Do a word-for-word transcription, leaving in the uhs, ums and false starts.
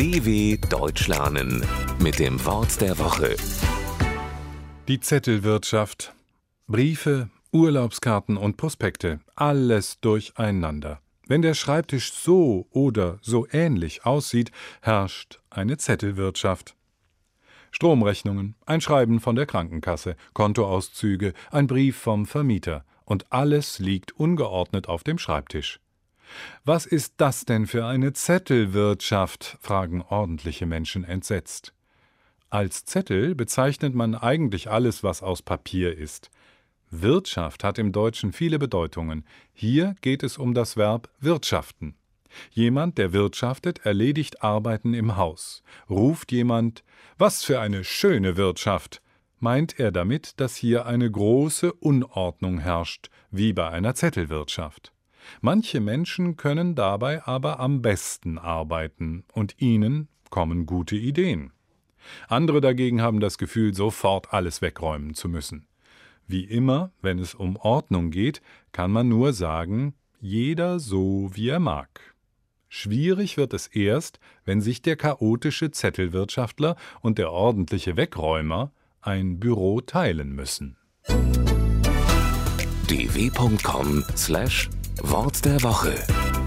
D W Deutsch lernen mit dem Wort der Woche. Die Zettelwirtschaft. Briefe, Urlaubskarten und Prospekte, alles durcheinander. Wenn der Schreibtisch so oder so ähnlich aussieht, herrscht eine Zettelwirtschaft. Stromrechnungen, ein Schreiben von der Krankenkasse, Kontoauszüge, ein Brief vom Vermieter und alles liegt ungeordnet auf dem Schreibtisch. Was ist das denn für eine Zettelwirtschaft? Fragen ordentliche Menschen entsetzt. Als Zettel bezeichnet man eigentlich alles, was aus Papier ist. Wirtschaft hat im Deutschen viele Bedeutungen. Hier geht es um das Verb wirtschaften. Jemand, der wirtschaftet, erledigt Arbeiten im Haus. Ruft jemand, was für eine schöne Wirtschaft, meint er damit, dass hier eine große Unordnung herrscht, wie bei einer Zettelwirtschaft. Manche Menschen können dabei aber am besten arbeiten und ihnen kommen gute Ideen. Andere dagegen haben das Gefühl, sofort alles wegräumen zu müssen. Wie immer, wenn es um Ordnung geht, kann man nur sagen, jeder so, wie er mag. Schwierig wird es erst, wenn sich der chaotische Zettelwirtschaftler und der ordentliche Wegräumer ein Büro teilen müssen. d w punkt com slash Wort der Woche